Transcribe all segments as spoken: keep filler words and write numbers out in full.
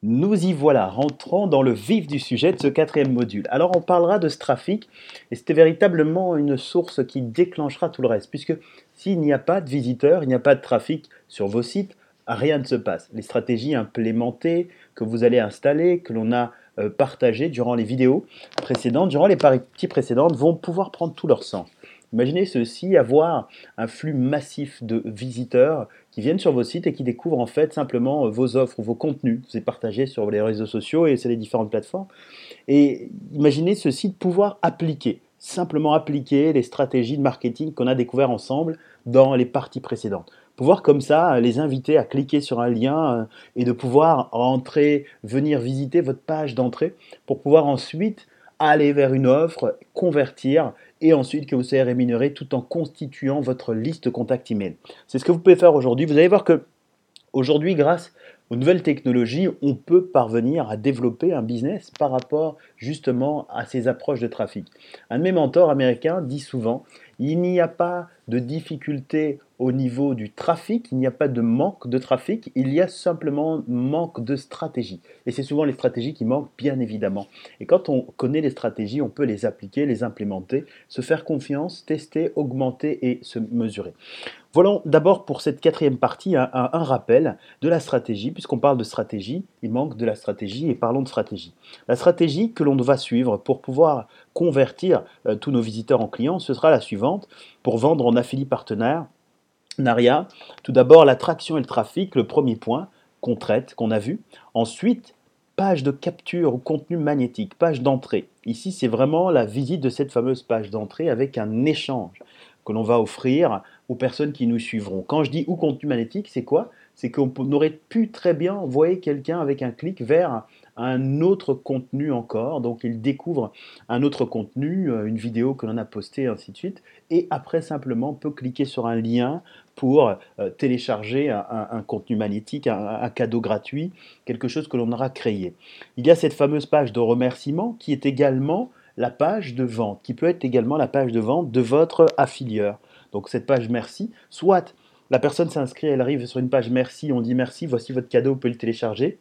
Nous y voilà, rentrons dans le vif du sujet de ce quatrième module. Alors on parlera de ce trafic, et c'était véritablement une source qui déclenchera tout le reste, puisque s'il n'y a pas de visiteurs, il n'y a pas de trafic sur vos sites, rien ne se passe. Les stratégies implémentées que vous allez installer, que l'on a euh, partagées durant les vidéos précédentes, durant les parties précédentes, vont pouvoir prendre tout leur sens. Imaginez ceci, avoir un flux massif de visiteurs qui viennent sur vos sites et qui découvrent en fait simplement euh, vos offres ou vos contenus. Vous êtes partagés sur les réseaux sociaux et sur les différentes plateformes. Et imaginez ceci de pouvoir appliquer, simplement appliquer les stratégies de marketing qu'on a découvert ensemble dans les parties précédentes. Pouvoir comme ça les inviter à cliquer sur un lien euh, et de pouvoir entrer, venir visiter votre page d'entrée pour pouvoir ensuite aller vers une offre, convertir et ensuite que vous soyez rémunéré tout en constituant votre liste de contacts email. C'est ce que vous pouvez faire aujourd'hui. Vous allez voir que aujourd'hui, grâce aux nouvelles technologies, on peut parvenir à développer un business par rapport justement à ces approches de trafic. Un de mes mentors américains dit souvent, il n'y a pas de difficulté au niveau du trafic, il n'y a pas de manque de trafic, il y a simplement manque de stratégie. Et c'est souvent les stratégies qui manquent, bien évidemment. Et quand on connaît les stratégies, on peut les appliquer, les implémenter, se faire confiance, tester, augmenter et se mesurer. Voilà d'abord pour cette quatrième partie un, un- un rappel de la stratégie, puisqu'on parle de stratégie, il manque de la stratégie et parlons de stratégie. La stratégie que l'on va suivre pour pouvoir convertir euh, tous nos visiteurs en clients, ce sera la suivante. Pour vendre en affilié partenaire, Naria, tout d'abord l'attraction et le trafic, le premier point qu'on traite, qu'on a vu. Ensuite, page de capture ou contenu magnétique, page d'entrée. Ici, c'est vraiment la visite de cette fameuse page d'entrée avec un échange que l'on va offrir aux personnes qui nous suivront. Quand je dis ou contenu magnétique, c'est quoi? C'est qu'on aurait pu très bien envoyer quelqu'un avec un clic vers un autre contenu encore. Donc, il découvre un autre contenu, euh, une vidéo que l'on a postée, ainsi de suite. Et après, simplement, peut cliquer sur un lien pour euh, télécharger un, un- un contenu magnétique, un, un cadeau gratuit, quelque chose que l'on aura créé. Il y a cette fameuse page de remerciement qui est également la page de vente, qui peut être également la page de vente de votre affilieur. Donc cette page merci, soit la personne s'inscrit, elle arrive sur une page merci, on dit merci, voici votre cadeau, vous pouvez le télécharger.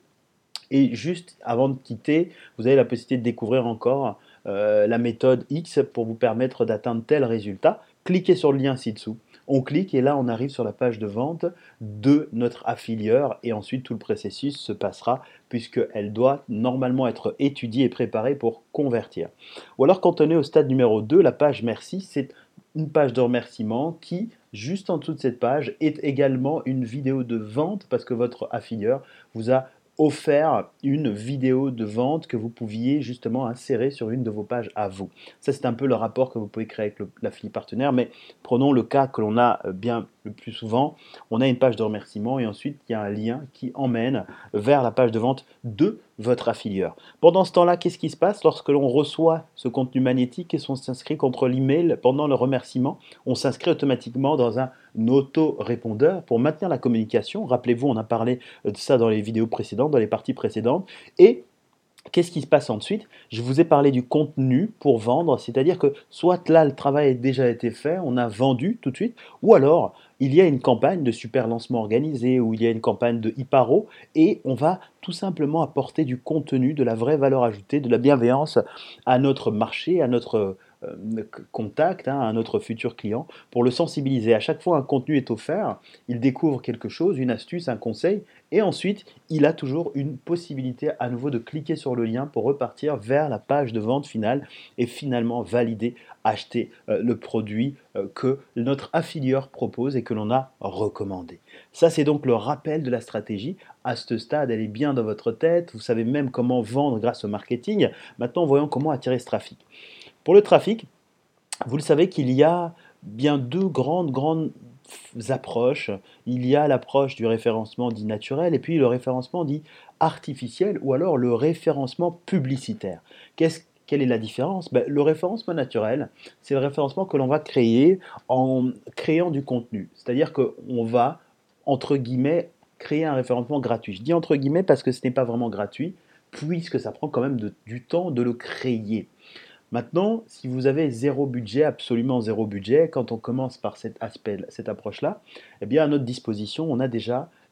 Et juste avant de quitter, vous avez la possibilité de découvrir encore euh, la méthode X pour vous permettre d'atteindre tel résultat. Cliquez sur le lien ci-dessous. On clique et là on arrive sur la page de vente de notre affilieur et ensuite tout le processus se passera puisqu'elle doit normalement être étudiée et préparée pour convertir. Ou alors quand on est au stade numéro deux, la page merci, c'est une page de remerciement qui, juste en dessous de cette page, est également une vidéo de vente parce que votre affilieur vous a offert une vidéo de vente que vous pouviez justement insérer sur une de vos pages à vous. Ça, c'est un peu le rapport que vous pouvez créer avec l'affilié partenaire, mais prenons le cas que l'on a euh, bien le plus souvent. On a une page de remerciement et ensuite il y a un lien qui emmène vers la page de vente de votre affilieur. Pendant ce temps-là, qu'est-ce qui se passe lorsque l'on reçoit ce contenu magnétique et on s'inscrit contre l'email pendant le remerciement? On s'inscrit automatiquement dans un auto-répondeur pour maintenir la communication. Rappelez-vous, on a parlé de ça dans les vidéos précédentes, dans les parties précédentes. Et qu'est-ce qui se passe ensuite? Je vous ai parlé du contenu pour vendre, c'est-à-dire que soit là le travail a déjà été fait, on a vendu tout de suite, ou alors il y a une campagne de super lancement organisée, ou il y a une campagne de Iparo, et on va tout simplement apporter du contenu, de la vraie valeur ajoutée, de la bienveillance à notre marché, à notre euh, contact, hein, à notre futur client, pour le sensibiliser. À chaque fois un contenu est offert, il découvre quelque chose, une astuce, un conseil, et ensuite il a toujours une possibilité à nouveau de cliquer sur le lien pour repartir vers la page de vente finale et finalement valider, acheter euh, le produit euh, que notre affilieur propose et que l'on a recommandé. Ça, c'est donc le rappel de la stratégie. À ce stade, elle est bien dans votre tête. Vous savez même comment vendre grâce au marketing. Maintenant, voyons comment attirer ce trafic. Pour le trafic, vous le savez qu'il y a bien deux grandes, grandes approches. Il y a l'approche du référencement dit naturel et puis le référencement dit artificiel ou alors le référencement publicitaire. Qu'est-ce quelle est la différence? Ben, le référencement naturel, c'est le référencement que l'on va créer en créant du contenu. C'est-à-dire qu'on va, entre guillemets, créer un référencement gratuit. Je dis entre guillemets parce que ce n'est pas vraiment gratuit, puisque ça prend quand même de- du temps de le créer. Maintenant, si vous avez zéro budget, absolument zéro budget, quand on commence par cet aspect, cette approche-là, eh bien à notre disposition, on a déjà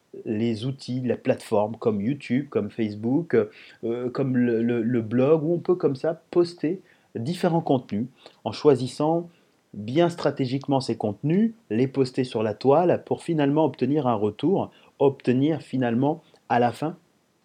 les outils, les plateformes comme YouTube, comme Facebook, euh, comme le, le- le blog, où on peut comme ça poster différents contenus en choisissant bien stratégiquement ces contenus, les poster sur la toile pour finalement obtenir un retour, obtenir finalement à la fin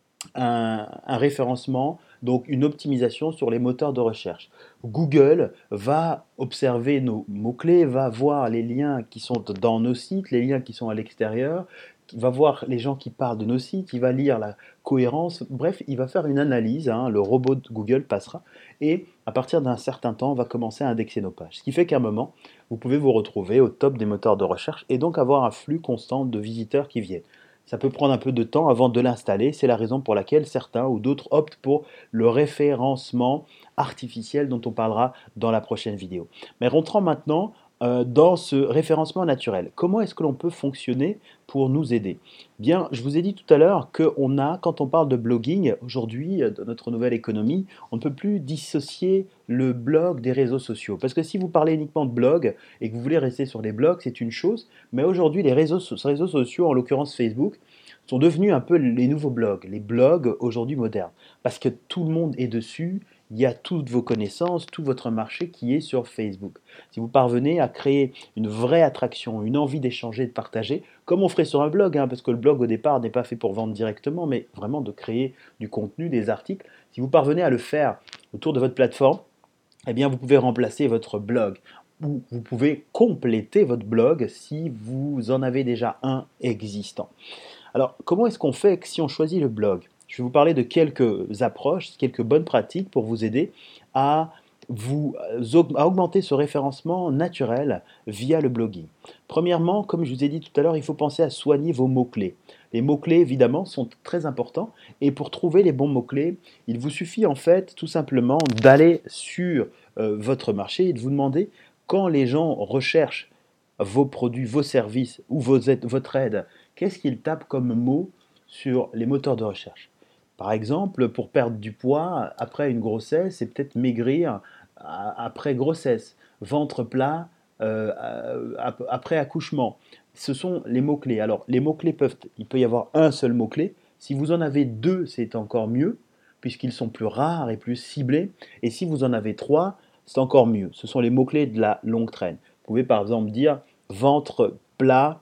un, un référencement, donc une optimisation sur les moteurs de recherche. Google va observer nos mots-clés, va voir les liens qui sont dans nos sites, les liens qui sont à l'extérieur, il va voir les gens qui parlent de nos sites, il va lire la cohérence, bref, il va faire une analyse, hein, le robot de Google passera, et à partir d'un certain temps, on va commencer à indexer nos pages. Ce qui fait qu'à un moment, vous pouvez vous retrouver au top des moteurs de recherche et donc avoir un flux constant de visiteurs qui viennent. Ça peut prendre un peu de temps avant de l'installer. C'est la raison pour laquelle certains ou d'autres optent pour le référencement artificiel dont on parlera dans la prochaine vidéo. Mais rentrons maintenant euh, dans ce référencement naturel. Comment est-ce que l'on peut fonctionner pour nous aider? Bien, je vous ai dit tout à l'heure qu'on a, quand on parle de blogging, aujourd'hui, euh, dans notre nouvelle économie, on ne peut plus dissocier le blog des réseaux sociaux. Parce que si vous parlez uniquement de blog et que vous voulez rester sur les blogs, c'est une chose, mais aujourd'hui, les réseaux, réseaux sociaux, en l'occurrence Facebook, sont devenus un peu les nouveaux blogs, les blogs aujourd'hui modernes. Parce que tout le monde est dessus, il y a toutes vos connaissances, tout votre marché qui est sur Facebook. Si vous parvenez à créer une vraie attraction, une envie d'échanger, de partager, comme on ferait sur un blog, hein, parce que le blog au départ n'est pas fait pour vendre directement, mais vraiment de créer du contenu, des articles, si vous parvenez à le faire autour de votre plateforme, eh bien vous pouvez remplacer votre blog ou vous pouvez compléter votre blog si vous en avez déjà un existant. Alors, comment est-ce qu'on fait si on choisit le blog? Je vais vous parler de quelques approches, quelques bonnes pratiques pour vous aider à, vous, à augmenter ce référencement naturel via le blogging. Premièrement, comme je vous ai dit tout à l'heure, il faut penser à soigner vos mots-clés. Les mots-clés, évidemment, sont très importants et pour trouver les bons mots-clés, il vous suffit en fait tout simplement d'aller sur euh, votre marché et de vous demander quand les gens recherchent vos produits, vos services ou vos aides- votre aide, qu'est-ce qu'ils tapent comme mots sur les moteurs de recherche? Par exemple, pour perdre du poids après une grossesse, c'est peut-être maigrir a- après grossesse, ventre plat euh, a- après accouchement. Ce sont les mots-clés. Alors, les mots-clés peuvent, il peut y avoir un seul mot-clé. Si vous en avez deux, c'est encore mieux, puisqu'ils sont plus rares et plus ciblés. Et si vous en avez trois, c'est encore mieux. Ce sont les mots-clés de la longue traîne. Vous pouvez par exemple dire ventre plat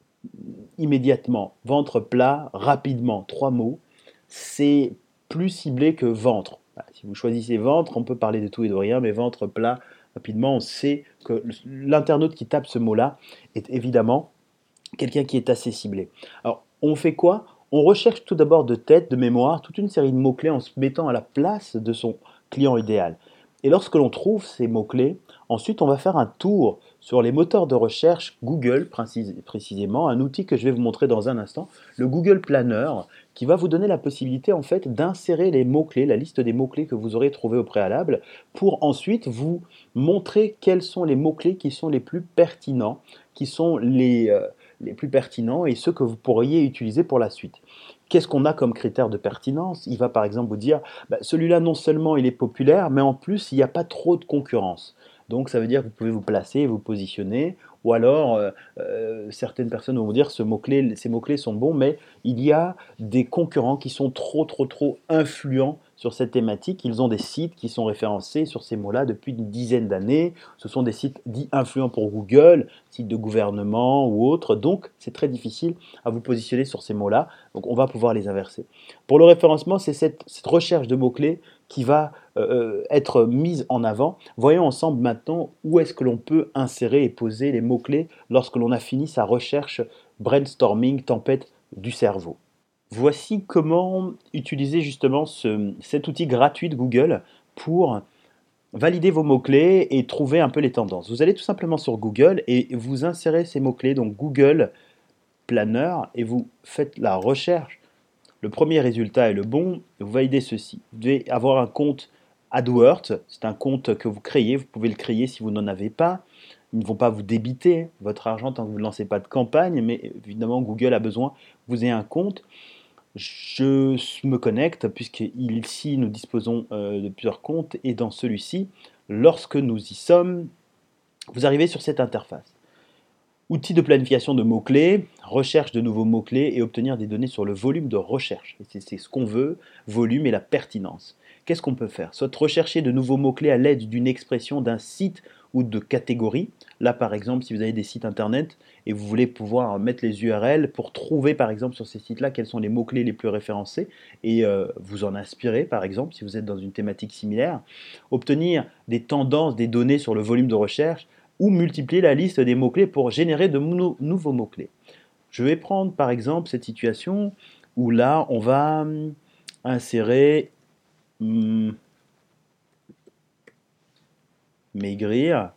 immédiatement, ventre plat rapidement, trois mots. C'est plus ciblé que ventre. Si vous choisissez ventre, on peut parler de tout et de rien, mais ventre plat rapidement, on sait que l'internaute qui tape ce mot-là est évidemment quelqu'un qui est assez ciblé. Alors, on fait quoi? On recherche tout d'abord de tête, de mémoire, toute une série de mots-clés en se mettant à la place de son client idéal. Et lorsque l'on trouve ces mots-clés, ensuite on va faire un tour sur les moteurs de recherche Google précisément, un outil que je vais vous montrer dans un instant, le Google Planner, qui va vous donner la possibilité en fait d'insérer les mots-clés, la liste des mots-clés que vous aurez trouvés au préalable, pour ensuite vous montrer quels sont les mots-clés qui sont les plus pertinents, qui sont les, euh, les plus pertinents et ceux que vous pourriez utiliser pour la suite. Qu'est-ce qu'on a comme critère de pertinence? Il va par exemple vous dire, bah, celui-là non seulement il est populaire, mais en plus il n'y a pas trop de concurrence. Donc ça veut dire que vous pouvez vous placer, vous positionner, ou alors euh, euh, certaines personnes vont vous dire ce mot-clé, ces mots-clés sont bons, mais il y a des concurrents qui sont trop trop trop influents sur cette thématique. Ils ont des sites qui sont référencés sur ces mots-là depuis une dizaine d'années. Ce sont des sites dits influents pour Google, sites de gouvernement ou autres. Donc c'est très difficile à vous positionner sur ces mots-là. Donc on va pouvoir les inverser. Pour le référencement, c'est cette, cette recherche de mots-clés qui va euh, être mise en avant. Voyons ensemble maintenant où est-ce que l'on peut insérer et poser les mots-clés lorsque l'on a fini sa recherche brainstorming, tempête du cerveau. Voici comment utiliser justement ce, cet outil gratuit de Google pour valider vos mots-clés et trouver un peu les tendances. Vous allez tout simplement sur Google et vous insérez ces mots-clés, donc Google Planner, et vous faites la recherche. Le premier résultat est le bon, vous validez ceci. Vous devez avoir un compte AdWords, c'est un compte que vous créez, vous pouvez le créer si vous n'en avez pas. Ils ne vont pas vous débiter votre argent tant que vous ne lancez pas de campagne, mais évidemment Google a besoin que vous ayez un compte. Je me connecte puisqu'ici nous disposons euh, de plusieurs comptes et dans celui-ci, lorsque nous y sommes, vous arrivez sur cette interface. Outils de planification de mots-clés, recherche de nouveaux mots-clés et obtenir des données sur le volume de recherche. Et c'est c'est ce qu'on veut, volume et la pertinence. Qu'est-ce qu'on peut faire? Soit rechercher de nouveaux mots-clés à l'aide d'une expression d'un site ou de catégorie. Là, par exemple, si vous avez des sites internet et vous voulez pouvoir mettre les U R L pour trouver, par exemple, sur ces sites-là, quels sont les mots-clés les plus référencés et euh, vous en inspirer, par exemple, si vous êtes dans une thématique similaire. Obtenir des tendances, des données sur le volume de recherche ou multiplier la liste des mots-clés pour générer de nou- nouveaux mots-clés. Je vais prendre par exemple cette situation où là, on va hum, insérer hum, maigrir.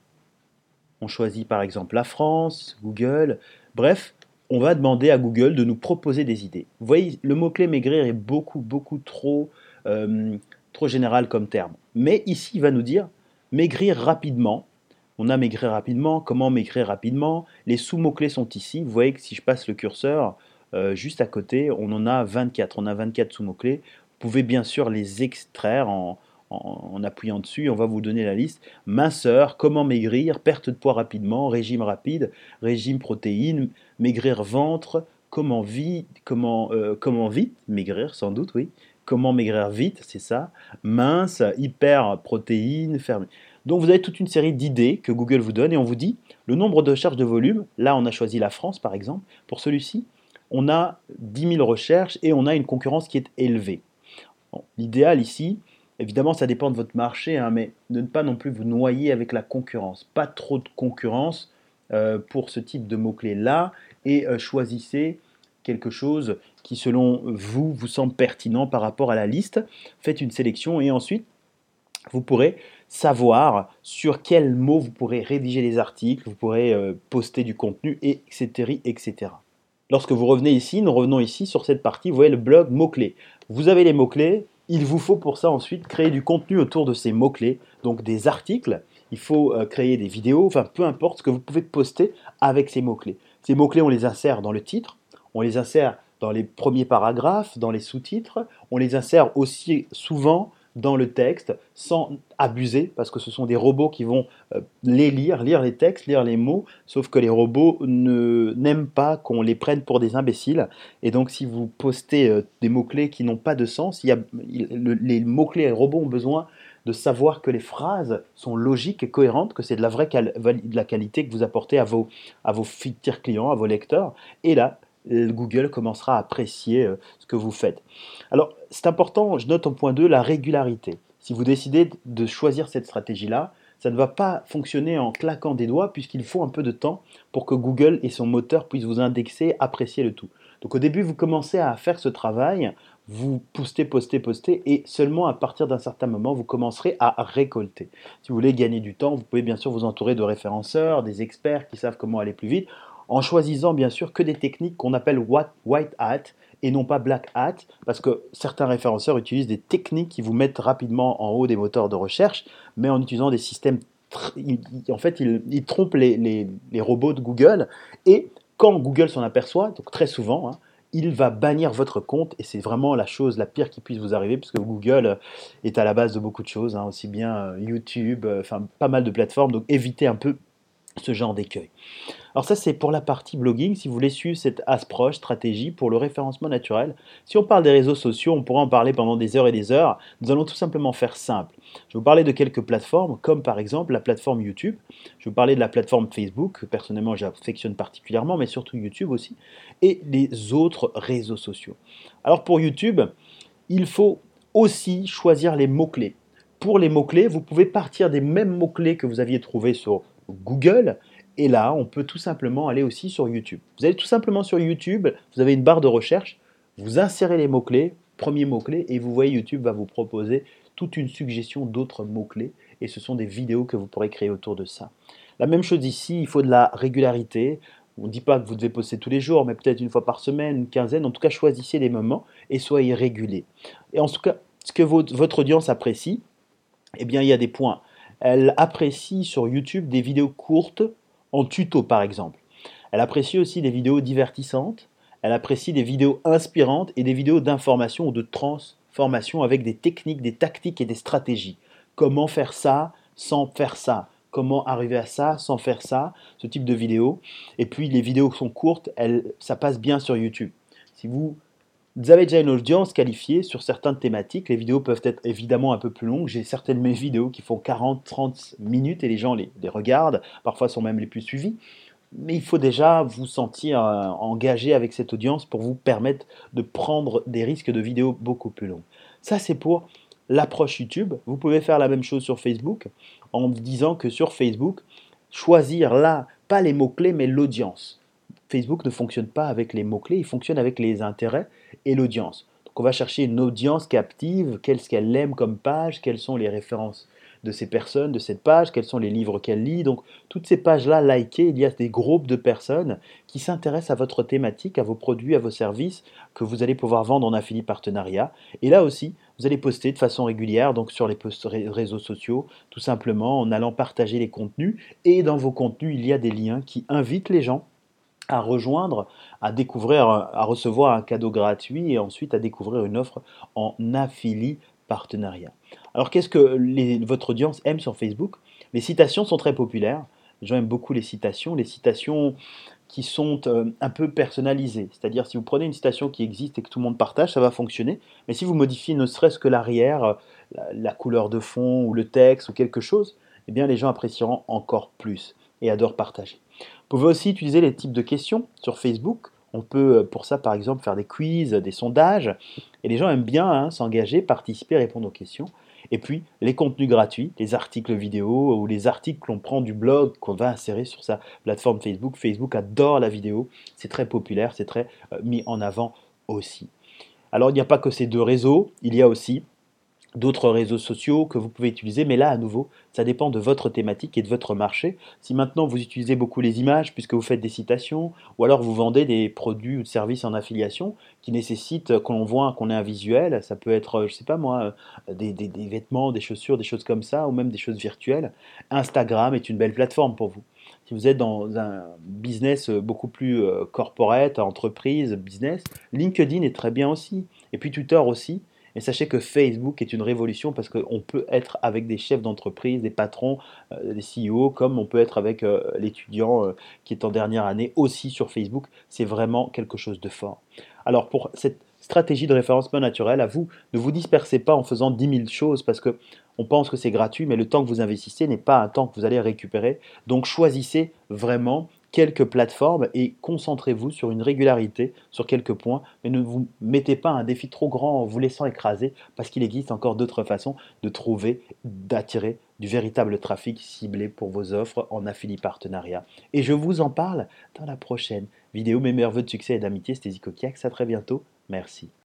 On choisit par exemple la France, Google. Bref, on va demander à Google de nous proposer des idées. Vous voyez, le mot-clé maigrir est beaucoup, beaucoup trop, euh, trop général comme terme. Mais ici, il va nous dire maigrir rapidement. On a maigrir rapidement, comment maigrir rapidement. Les sous-mots-clés sont ici. Vous voyez que si je passe le curseur euh, juste à côté, on en a vingt-quatre. On a vingt-quatre sous-mots-clés. Vous pouvez bien sûr les extraire en, en, en appuyant dessus. On va vous donner la liste. Minceur, comment maigrir, perte de poids rapidement, régime rapide, régime protéines, maigrir ventre, comment vite, comment, euh, comment vite, maigrir sans doute, oui. Comment maigrir vite, c'est ça. Mince, hyper protéines, fermé. Donc vous avez toute une série d'idées que Google vous donne et on vous dit le nombre de recherches de volume. Là, on a choisi la France par exemple. Pour celui-ci, on a dix mille recherches et on a une concurrence qui est élevée. Bon, l'idéal ici, évidemment, ça dépend de votre marché, hein, mais de ne pas non plus vous noyer avec la concurrence. Pas trop de concurrence euh, pour ce type de mots-clés-là et euh, choisissez quelque chose qui, selon vous, vous semble pertinent par rapport à la liste. Faites une sélection et ensuite, vous pourrez savoir sur quels mots vous pourrez rédiger les articles, vous pourrez euh, poster du contenu, et cetera, et cetera. Lorsque vous revenez ici, nous revenons ici sur cette partie, vous voyez le blog mots-clés. Vous avez les mots-clés, il vous faut pour ça ensuite créer du contenu autour de ces mots-clés, donc des articles, il faut euh, créer des vidéos, enfin peu importe ce que vous pouvez poster avec ces mots-clés. Ces mots-clés, on les insère dans le titre, on les insère dans les premiers paragraphes, dans les sous-titres, on les insère aussi souvent dans le texte sans abuser, parce que ce sont des robots qui vont euh, les lire, lire les textes, lire les mots, sauf que les robots ne, n'aiment pas qu'on les prenne pour des imbéciles. Et donc si vous postez euh, des mots-clés qui n'ont pas de sens, il y a, il, le, les mots-clés, les robots ont besoin de savoir que les phrases sont logiques et cohérentes, que c'est de la vraie cal- de la qualité que vous apportez à vos, à vos futurs clients, à vos lecteurs. Et là, Google commencera à apprécier euh, ce que vous faites. Alors, c'est important, je note en point deux, la régularité. Si vous décidez de choisir cette stratégie-là, ça ne va pas fonctionner en claquant des doigts puisqu'il faut un peu de temps pour que Google et son moteur puissent vous indexer, apprécier le tout. Donc au début, vous commencez à faire ce travail, vous postez, postez, postez, et seulement à partir d'un certain moment, vous commencerez à récolter. Si vous voulez gagner du temps, vous pouvez bien sûr vous entourer de référenceurs, des experts qui savent comment aller plus vite, en choisissant bien sûr que des techniques qu'on appelle white hat et non pas black hat, parce que certains référenceurs utilisent des techniques qui vous mettent rapidement en haut des moteurs de recherche, mais en utilisant des systèmes, en fait, ils, ils trompent les, les, les robots de Google, et quand Google s'en aperçoit, donc très souvent, hein, il va bannir votre compte, et c'est vraiment la chose la pire qui puisse vous arriver, puisque Google est à la base de beaucoup de choses, hein, aussi bien YouTube, enfin pas mal de plateformes, donc évitez un peu ce genre d'écueil. Alors ça, c'est pour la partie blogging, si vous voulez suivre cette approche, stratégie pour le référencement naturel. Si on parle des réseaux sociaux, on pourra en parler pendant des heures et des heures. Nous allons tout simplement faire simple. Je vais vous parler de quelques plateformes, comme par exemple la plateforme YouTube. Je vais vous parler de la plateforme Facebook, que personnellement j'affectionne particulièrement, mais surtout YouTube aussi, et les autres réseaux sociaux. Alors pour YouTube, il faut aussi choisir les mots-clés. Pour les mots-clés, vous pouvez partir des mêmes mots-clés que vous aviez trouvés sur Google, et là, on peut tout simplement aller aussi sur YouTube. Vous allez tout simplement sur YouTube, vous avez une barre de recherche, vous insérez les mots-clés, premier mot-clé, et vous voyez YouTube va vous proposer toute une suggestion d'autres mots-clés, et ce sont des vidéos que vous pourrez créer autour de ça. La même chose ici, il faut de la régularité. On ne dit pas que vous devez poster tous les jours, mais peut-être une fois par semaine, une quinzaine. En tout cas, choisissez des moments et soyez réguliers. Et en tout cas, ce que votre, votre audience apprécie, eh bien, il y a des points. Elle apprécie sur YouTube des vidéos courtes, en tuto par exemple. Elle apprécie aussi des vidéos divertissantes. Elle apprécie des vidéos inspirantes et des vidéos d'information ou de transformation avec des techniques, des tactiques et des stratégies. Comment faire ça sans faire ça? comment arriver à ça sans faire ça, ce type de vidéo. Et puis les vidéos sont courtes, elles, ça passe bien sur YouTube. Si vous vous avez déjà une audience qualifiée sur certaines thématiques. Les vidéos peuvent être évidemment un peu plus longues. J'ai certaines de mes vidéos qui font quarante trente minutes et les gens les, les regardent. Parfois, sont même les plus suivis. Mais il faut déjà vous sentir euh, engagé avec cette audience pour vous permettre de prendre des risques de vidéos beaucoup plus longues. Ça, c'est pour l'approche YouTube. Vous pouvez faire la même chose sur Facebook en disant que sur Facebook, choisir là, pas les mots-clés, mais l'audience. Facebook ne fonctionne pas avec les mots-clés, il fonctionne avec les intérêts et l'audience. Donc on va chercher une audience captive, qu'est-ce qu'elle aime comme page, quelles sont les références de ces personnes, de cette page, quels sont les livres qu'elle lit. Donc toutes ces pages-là likées, il y a des groupes de personnes qui s'intéressent à votre thématique, à vos produits, à vos services que vous allez pouvoir vendre en affilié partenariat. Et là aussi, vous allez poster de façon régulière, donc sur les posts réseaux sociaux, tout simplement en allant partager les contenus. Et dans vos contenus, il y a des liens qui invitent les gens à rejoindre, à découvrir, à recevoir un cadeau gratuit et ensuite à découvrir une offre en affilié partenariat. Alors qu'est-ce que les- votre audience aime sur Facebook? Les citations sont très populaires. Les gens aiment beaucoup les citations. Les citations qui sont euh, un peu personnalisées. C'est-à-dire si vous prenez une citation qui existe et que tout le monde partage, ça va fonctionner. Mais si vous modifiez ne serait-ce que l'arrière, euh, la, la couleur de fond ou le texte ou quelque chose, eh bien les gens apprécieront encore plus et adorent partager. Vous pouvez aussi utiliser les types de questions sur Facebook. On peut euh, pour ça par exemple faire des quiz, des sondages. Et les gens aiment bien hein, s'engager, participer, répondre aux questions. Et puis les contenus gratuits, les articles vidéo ou les articles que l'on prend du blog qu'on va insérer sur sa plateforme Facebook. Facebook adore la vidéo, c'est très populaire, c'est très euh, mis en avant aussi. Alors il n'y a pas que ces deux réseaux, il y a aussi d'autres réseaux sociaux que vous pouvez utiliser, mais là, à nouveau, ça dépend de votre thématique et de votre marché. Si maintenant vous utilisez beaucoup les images puisque vous faites des citations, ou alors vous vendez des produits ou des services en affiliation qui nécessitent qu'on voit, qu'on ait un visuel, ça peut être, euh, je sais pas moi, euh, des, des- des vêtements, des chaussures, des choses comme ça, ou même des choses virtuelles. Instagram est une belle plateforme pour vous. Si vous êtes dans un business euh, beaucoup plus euh, corporate, entreprise, business, LinkedIn est très bien aussi. Et puis Twitter aussi. Et sachez que Facebook est une révolution parce qu'on peut être avec des chefs d'entreprise, des patrons, euh, des C E O, comme on peut être avec euh, l'étudiant euh, qui est en dernière année aussi sur Facebook. C'est vraiment quelque chose de fort. Alors pour cette stratégie de référencement naturel, à vous, ne vous dispersez pas en faisant dix mille choses parce que on pense que c'est gratuit, mais le temps que vous investissez n'est pas un temps que vous allez récupérer. Donc choisissez vraiment quelques plateformes et concentrez-vous sur une régularité, sur quelques points, mais ne vous mettez pas un défi trop grand en vous laissant écraser, parce qu'il existe encore d'autres façons de trouver, d'attirer du véritable trafic ciblé pour vos offres en affilié partenariat. Et je vous en parle dans la prochaine vidéo. Mes meilleurs vœux de succès et d'amitié, c'était Zico Kiax. À très bientôt. Merci.